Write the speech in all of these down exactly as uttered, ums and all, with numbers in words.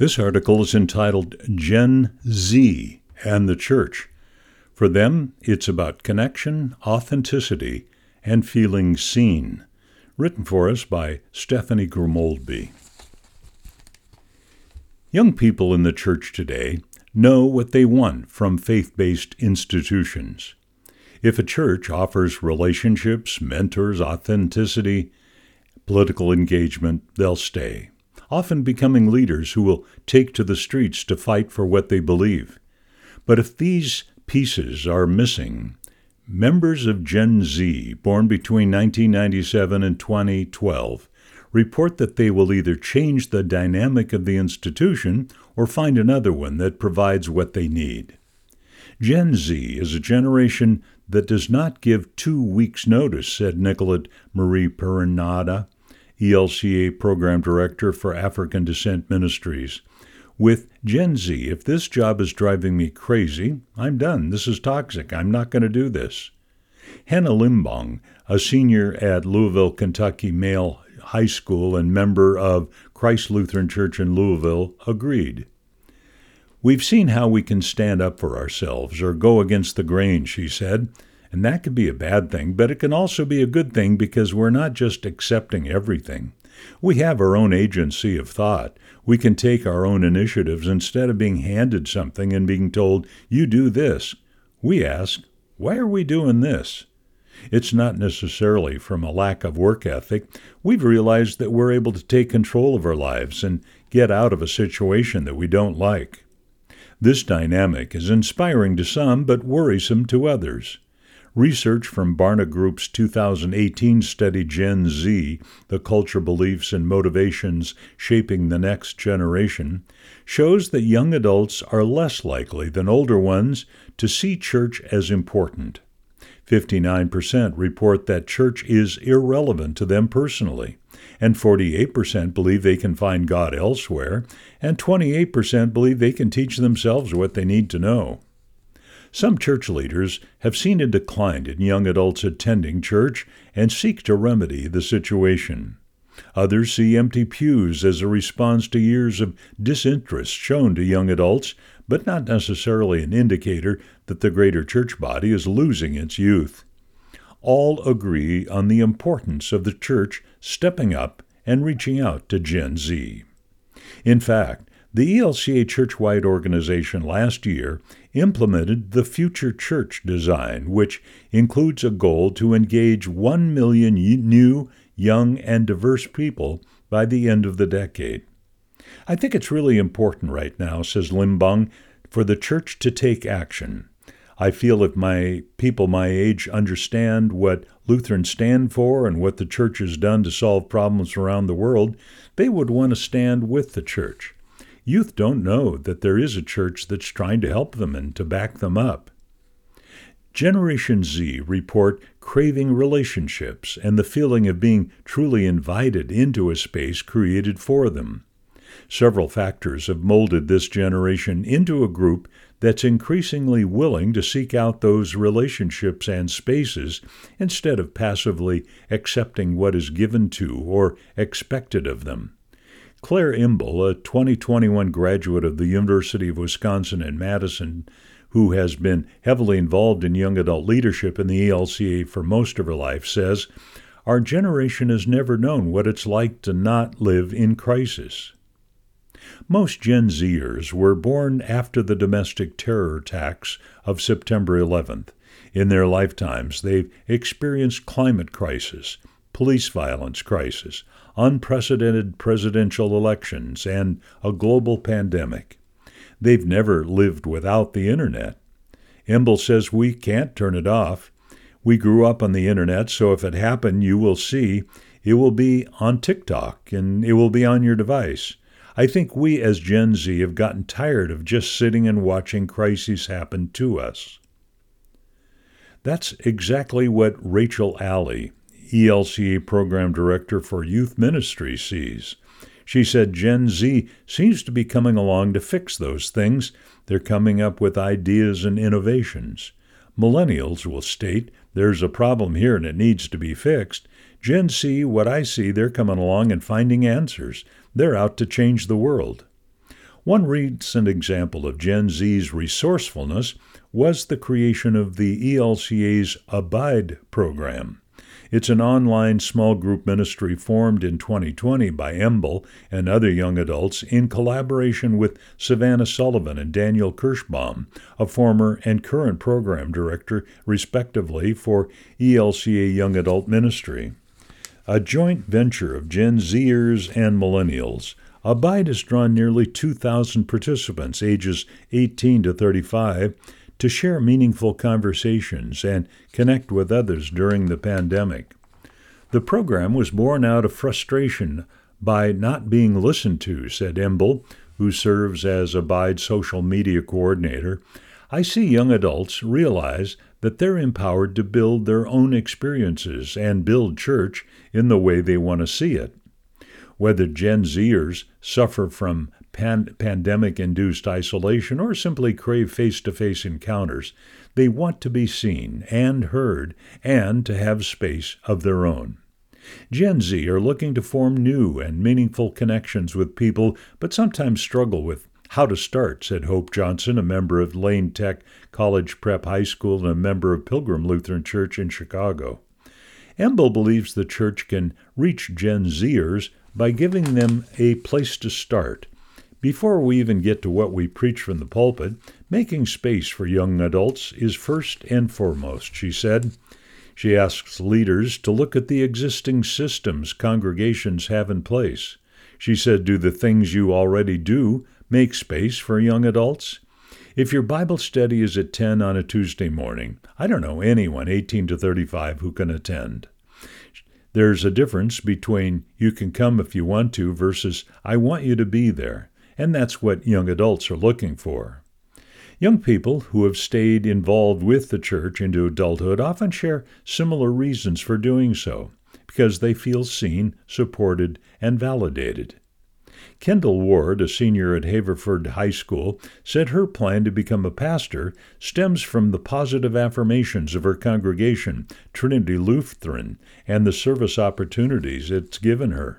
This article is entitled Gen Z and the Church. For them, it's about connection, authenticity, and feeling seen. Written for us by Stephanie Grimoldby. Young people in the church today know what they want from faith-based institutions. If a church offers relationships, mentors, authenticity, political engagement, they'll stay, often becoming leaders who will take to the streets to fight for what they believe. But if these pieces are missing, members of Gen Z, born between nineteen ninety-seven and twenty twelve, report that they will either change the dynamic of the institution or find another one that provides what they need. Gen Z is a generation that does not give two weeks' notice, said Nicolette Marie Perinada, E L C A Program Director for African Descent Ministries. With Gen Z, if this job is driving me crazy, I'm done. This is toxic. I'm not going to do this. Hannah Limbong, a senior at Louisville, Kentucky Male High School and member of Christ Lutheran Church in Louisville, agreed. We've seen how we can stand up for ourselves or go against the grain, she said, and that could be a bad thing, but it can also be a good thing because we're not just accepting everything. We have our own agency of thought. We can take our own initiatives instead of being handed something and being told, you do this. We ask, why are we doing this? It's not necessarily from a lack of work ethic. We've realized that we're able to take control of our lives and get out of a situation that we don't like. This dynamic is inspiring to some, but worrisome to others. Research from Barna Group's two thousand eighteen study Gen Z, The Culture, Beliefs, and Motivations Shaping the Next Generation, shows that young adults are less likely than older ones to see church as important. fifty-nine percent report that church is irrelevant to them personally, and forty-eight percent believe they can find God elsewhere, and twenty-eight percent believe they can teach themselves what they need to know. Some church leaders have seen a decline in young adults attending church and seek to remedy the situation. Others see empty pews as a response to years of disinterest shown to young adults, but not necessarily an indicator that the greater church body is losing its youth. All agree on the importance of the church stepping up and reaching out to Gen Z. In fact, the E L C A church-wide organization last year implemented the Future Church Design, which includes a goal to engage one million new, young, and diverse people by the end of the decade. I think it's really important right now, says Limbong, for the church to take action. I feel if my people my age understand what Lutherans stand for and what the church has done to solve problems around the world, they would want to stand with the church. Youth don't know that there is a church that's trying to help them and to back them up. Generation Z report craving relationships and the feeling of being truly invited into a space created for them. Several factors have molded this generation into a group that's increasingly willing to seek out those relationships and spaces instead of passively accepting what is given to or expected of them. Claire Imble, a twenty twenty-one graduate of the University of Wisconsin in Madison, who has been heavily involved in young adult leadership in the E L C A for most of her life, says, "Our generation has never known what it's like to not live in crisis." Most Gen Zers were born after the domestic terror attacks of September eleventh. In their lifetimes, they've experienced climate crisis, police violence crisis, unprecedented presidential elections, and a global pandemic. They've never lived without the internet. Imble says we can't turn it off. We grew up on the internet, so if it happened, you will see it will be on TikTok and it will be on your device. I think we as Gen Z have gotten tired of just sitting and watching crises happen to us. That's exactly what Rachel Alley, E L C A Program Director for Youth Ministry, sees. She said Gen Z seems to be coming along to fix those things. They're coming up with ideas and innovations. Millennials will state, there's a problem here and it needs to be fixed. Gen Z, what I see, they're coming along and finding answers. They're out to change the world. One recent example of Gen Z's resourcefulness was the creation of the E L C A's Abide program. It's an online small group ministry formed in twenty twenty by Embel and other young adults in collaboration with Savannah Sullivan and Daniel Kirschbaum, a former and current program director, respectively, for E L C A Young Adult Ministry. A joint venture of Gen Zers and Millennials, Abide has drawn nearly two thousand participants ages eighteen to thirty-five to share meaningful conversations and connect with others during the pandemic. The program was born out of frustration by not being listened to, said Embel, who serves as Abide's social media coordinator. I see young adults realize that they're empowered to build their own experiences and build church in the way they want to see it. Whether Gen Zers suffer from pan- pandemic-induced isolation or simply crave face-to-face encounters, they want to be seen and heard and to have space of their own. Gen Z are looking to form new and meaningful connections with people, but sometimes struggle with how to start, said Hope Johnson, a member of Lane Tech College Prep High School and a member of Pilgrim Lutheran Church in Chicago. Embel believes the church can reach Gen Zers by giving them a place to start. Before we even get to what we preach from the pulpit, making space for young adults is first and foremost, she said. She asks leaders to look at the existing systems congregations have in place. She said, do the things you already do make space for young adults? If your Bible study is at ten on a Tuesday morning, I don't know anyone eighteen to thirty-five who can attend. There's a difference between you can come if you want to versus I want you to be there, and that's what young adults are looking for. Young people who have stayed involved with the church into adulthood often share similar reasons for doing so, because they feel seen, supported, and validated. Kendall Ward, a senior at Haverford High School, said her plan to become a pastor stems from the positive affirmations of her congregation, Trinity Lutheran, and the service opportunities it's given her.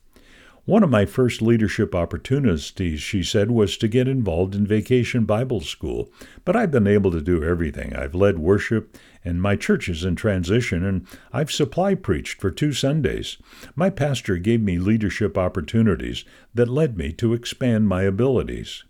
One of my first leadership opportunities, she said, was to get involved in Vacation Bible School, but I've been able to do everything. I've led worship, and my church is in transition, and I've supply preached for two Sundays. My pastor gave me leadership opportunities that led me to expand my abilities.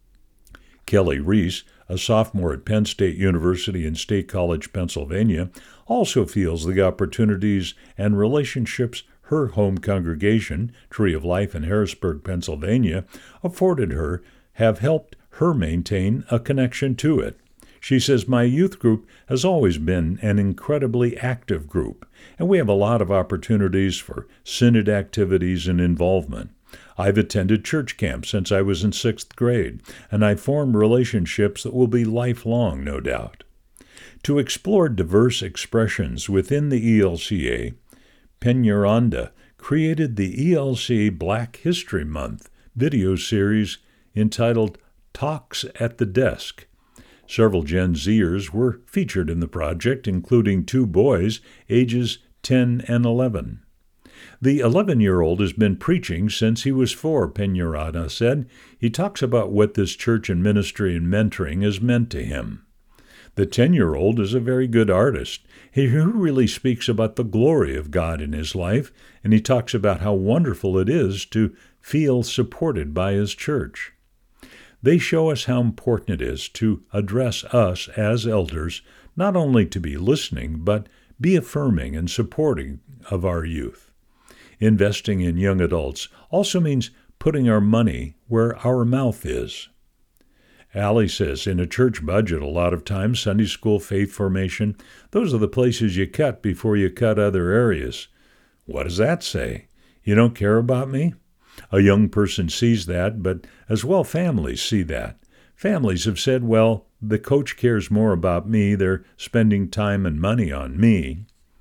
Kelly Reese, a sophomore at Penn State University in State College, Pennsylvania, also feels the opportunities and relationships her home congregation, Tree of Life in Harrisburg, Pennsylvania, afforded her have helped her maintain a connection to it. She says, my youth group has always been an incredibly active group, and we have a lot of opportunities for synod activities and involvement. I've attended church camp since I was in sixth grade, and I've formed relationships that will be lifelong, no doubt. To explore diverse expressions within the E L C A, Peñaranda created the E L C A Black History Month video series entitled Talks at the Desk. Several Gen Zers were featured in the project, including two boys, ages ten and eleven. The eleven-year-old has been preaching since he was four, Peñaranda said. He talks about what this church and ministry and mentoring has meant to him. The ten-year-old is a very good artist. He really speaks about the glory of God in his life, and he talks about how wonderful it is to feel supported by his church. They show us how important it is to address us as elders, not only to be listening, but be affirming and supporting of our youth. Investing in young adults also means putting our money where our mouth is. Allie says, in a church budget, a lot of times, Sunday school, faith formation, those are the places you cut before you cut other areas. What does that say? You don't care about me? A young person sees that, but as well families see that. Families have said, well, the coach cares more about me, they're spending time and money on me.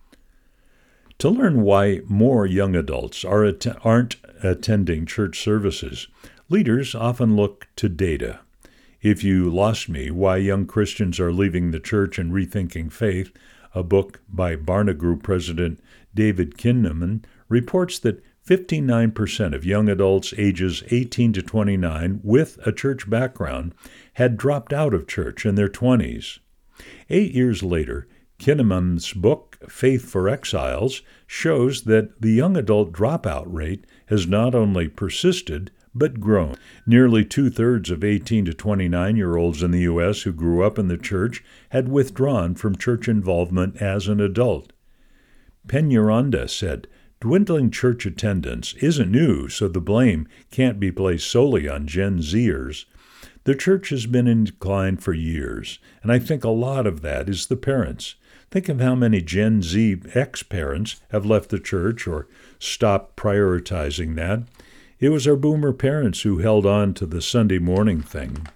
To learn why more young adults are att- aren't attending church services, leaders often look to data. If You Lost Me, Why Young Christians Are Leaving the Church and Rethinking Faith, a book by Barna Group President David Kinnaman, reports that fifty-nine percent of young adults ages eighteen to twenty-nine with a church background had dropped out of church in their twenties. Eight years later, Kinnaman's book, Faith for Exiles, shows that the young adult dropout rate has not only persisted, but grown. Nearly two-thirds of eighteen to twenty-nine-year-olds in the U S who grew up in the church had withdrawn from church involvement as an adult. Peñaranda said, "Dwindling church attendance isn't new, so the blame can't be placed solely on Gen Zers. The church has been in decline for years, and I think a lot of that is the parents. Think of how many Gen Z ex-parents have left the church or stopped prioritizing that. It was our boomer parents who held on to the Sunday morning thing."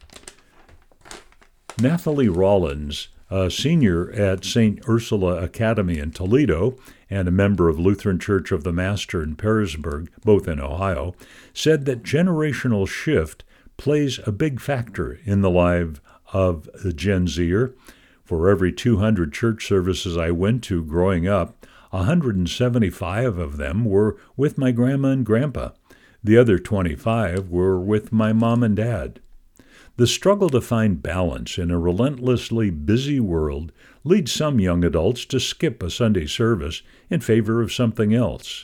Nathalie Rollins, a senior at Saint Ursula Academy in Toledo and a member of Lutheran Church of the Master in Pearisburg, both in Ohio, said that generational shift plays a big factor in the life of the Gen Zer. For every two hundred church services I went to growing up, one hundred seventy-five of them were with my grandma and grandpa. The other twenty-five were with my mom and dad. The struggle to find balance in a relentlessly busy world leads some young adults to skip a Sunday service in favor of something else.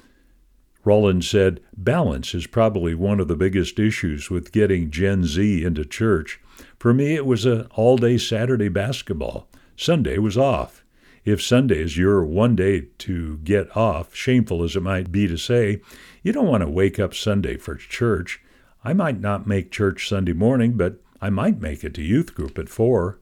Rollins said, "Balance is probably one of the biggest issues with getting Gen Z into church. For me, it was an all-day Saturday basketball. Sunday was off. If Sunday is your one day to get off, shameful as it might be to say, you don't want to wake up Sunday for church. I might not make church Sunday morning, but I might make it to youth group at four."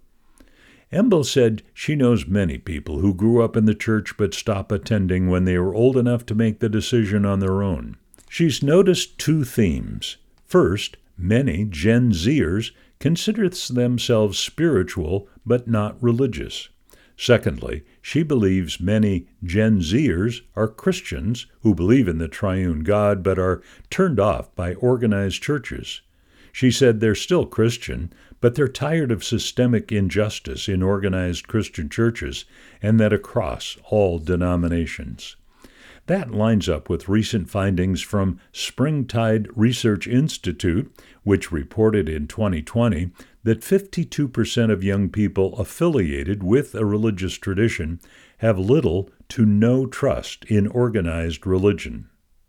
Embel said she knows many people who grew up in the church but stopped attending when they were old enough to make the decision on their own. She's noticed two themes. First, many Gen Zers consider themselves spiritual but not religious. Secondly, she believes many Gen Zers are Christians who believe in the triune God but are turned off by organized churches. She said they're still Christian, but they're tired of systemic injustice in organized Christian churches, and that across all denominations. That lines up with recent findings from Springtide Research Institute, which reported in twenty twenty that fifty-two percent of young people affiliated with a religious tradition have little to no trust in organized religion.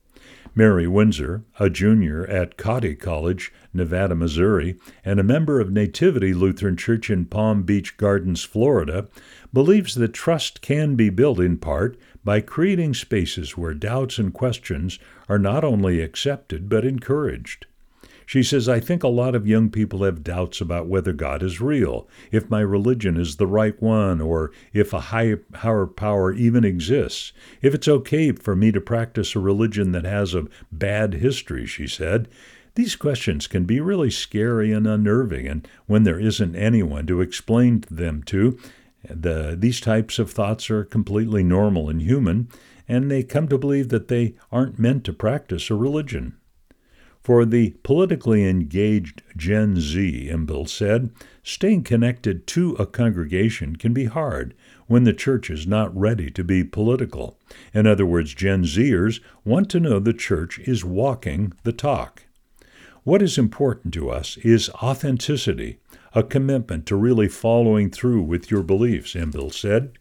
Mary Windsor, a junior at Cotty College, Nevada, Missouri, and a member of Nativity Lutheran Church in Palm Beach Gardens, Florida, believes that trust can be built in part by creating spaces where doubts and questions are not only accepted but encouraged. She says, "I think a lot of young people have doubts about whether God is real, if my religion is the right one, or if a higher power even exists, if it's okay for me to practice a religion that has a bad history," she said. These questions can be really scary and unnerving, and when there isn't anyone to explain them to, the, these types of thoughts are completely normal and human, and they come to believe that they aren't meant to practice a religion. For the politically engaged Gen Z, Embel said, staying connected to a congregation can be hard when the church is not ready to be political. In other words, Gen Zers want to know the church is walking the talk. What is important to us is authenticity, a commitment to really following through with your beliefs, Embel said.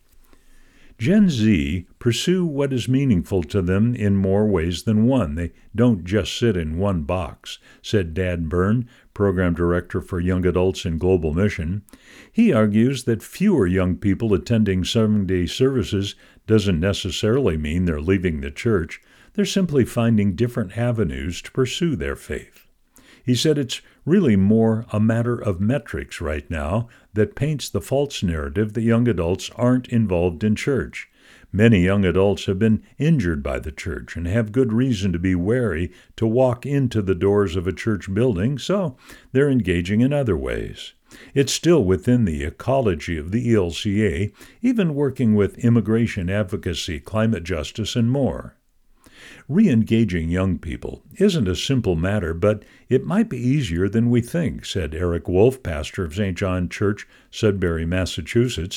Gen Z pursue what is meaningful to them in more ways than one. They don't just sit in one box, said Dan Byrne, Program Director for Young Adults in Global Mission. He argues that fewer young people attending Sunday services doesn't necessarily mean they're leaving the church. They're simply finding different avenues to pursue their faith. He said it's really more a matter of metrics right now that paints the false narrative that young adults aren't involved in church. Many young adults have been injured by the church and have good reason to be wary to walk into the doors of a church building, so they're engaging in other ways. It's still within the ecology of the E L C A, even working with immigration advocacy, climate justice, and more. Re-engaging young people isn't a simple matter, but it might be easier than we think, said Eric Wolf, pastor of Saint John Church, Sudbury, Massachusetts.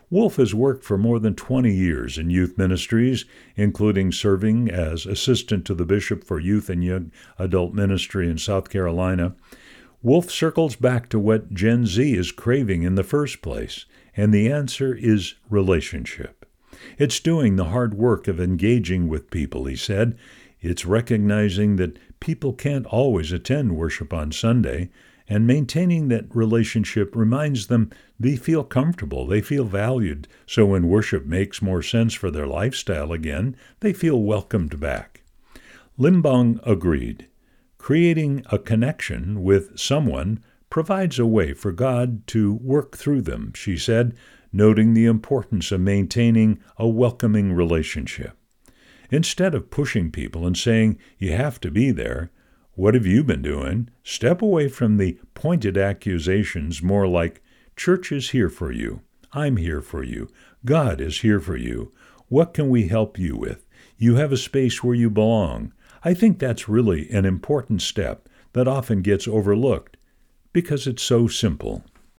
Wolf has worked for more than twenty years in youth ministries, including serving as assistant to the bishop for youth and young adult ministry in South Carolina. Wolf circles back to what Gen Z is craving in the first place, and the answer is relationship. It's doing the hard work of engaging with people, he said. It's recognizing that people can't always attend worship on Sunday, and maintaining that relationship reminds them they feel comfortable, they feel valued, so when worship makes more sense for their lifestyle again, they feel welcomed back. Limbong agreed. Creating a connection with someone provides a way for God to work through them, she said, noting the importance of maintaining a welcoming relationship. Instead of pushing people and saying, you have to be there, what have you been doing? Step away from the pointed accusations, more like, church is here for you. I'm here for you. God is here for you. What can we help you with? You have a space where you belong. I think that's really an important step that often gets overlooked because it's so simple.